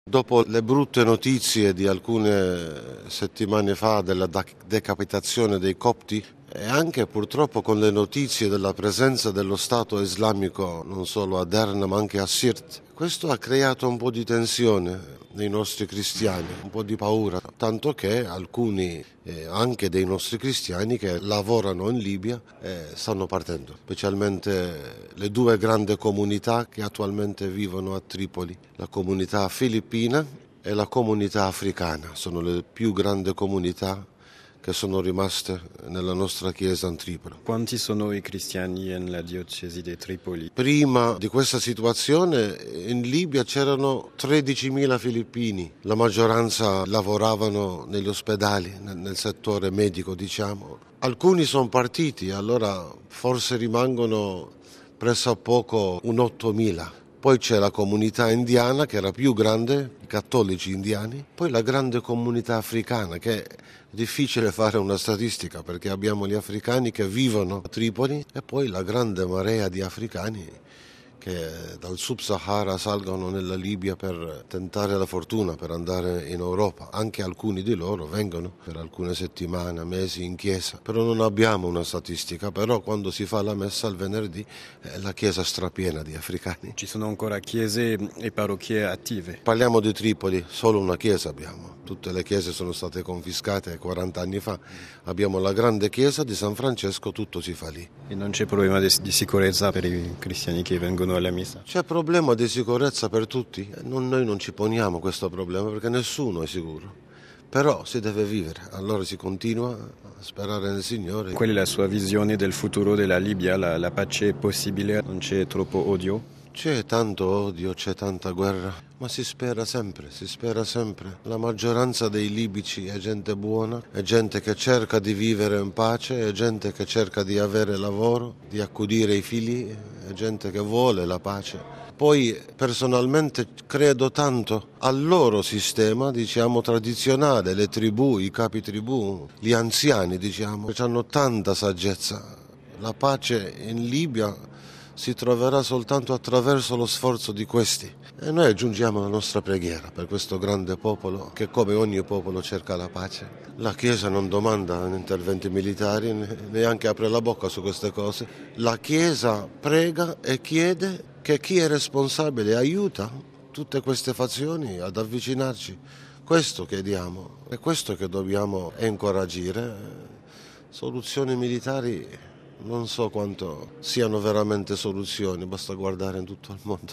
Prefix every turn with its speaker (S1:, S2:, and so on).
S1: Dopo le brutte notizie di alcune settimane fa della decapitazione dei copti e anche purtroppo con le notizie della presenza dello Stato islamico non solo a Derna ma anche a Sirte, questo ha creato un po' di tensione nei nostri cristiani, un po' di paura, tanto che alcuni anche dei nostri cristiani che lavorano in Libia stanno partendo, specialmente le due grandi comunità che attualmente vivono a Tripoli, la comunità filippina e la comunità africana, sono le più grandi comunità che sono rimaste nella nostra chiesa a Tripoli.
S2: Quanti sono i cristiani nella diocesi di Tripoli?
S1: Prima di questa situazione in Libia c'erano 13.000 filippini, la maggioranza lavoravano negli ospedali, nel settore medico diciamo. Alcuni sono partiti, allora forse rimangono pressappoco un 8.000. Poi c'è la comunità indiana che era più grande, i cattolici indiani, poi la grande comunità africana che è difficile fare una statistica perché abbiamo gli africani che vivono a Tripoli e poi la grande marea di africani che dal Sub-Sahara salgono nella Libia per tentare la fortuna, per andare in Europa. Anche alcuni di loro vengono per alcune settimane, mesi in chiesa, però non abbiamo una statistica, però quando si fa la messa il venerdì la chiesa è strapiena di africani.
S2: Ci sono ancora chiese e parrocchie attive?
S1: Parliamo di Tripoli, solo una chiesa abbiamo. Tutte le chiese sono state confiscate 40 anni fa. Abbiamo la grande chiesa di San Francesco, tutto si fa lì.
S2: E non c'è problema di sicurezza per i cristiani che vengono alla messa?
S1: C'è problema di sicurezza per tutti. Noi non ci poniamo questo problema perché nessuno è sicuro. Però si deve vivere, allora si continua a sperare nel Signore.
S2: Qual è la sua visione del futuro della Libia? La pace è possibile? Non c'è troppo odio?
S1: C'è tanto odio, c'è tanta guerra, ma si spera sempre, si spera sempre. La maggioranza dei libici è gente buona, è gente che cerca di vivere in pace, è gente che cerca di avere lavoro, di accudire i figli, è gente che vuole la pace. Poi personalmente credo tanto al loro sistema, diciamo, tradizionale, le tribù, i capi tribù, gli anziani, diciamo, che hanno tanta saggezza. La pace in Libia si troverà soltanto attraverso lo sforzo di questi. E noi aggiungiamo la nostra preghiera per questo grande popolo che come ogni popolo cerca la pace. La Chiesa non domanda interventi militari, neanche apre la bocca su queste cose. La Chiesa prega e chiede che chi è responsabile aiuta tutte queste fazioni ad avvicinarci. Questo chiediamo, è questo che dobbiamo incoraggiare. Soluzioni militari non so quanto siano veramente soluzioni, basta guardare in tutto il mondo.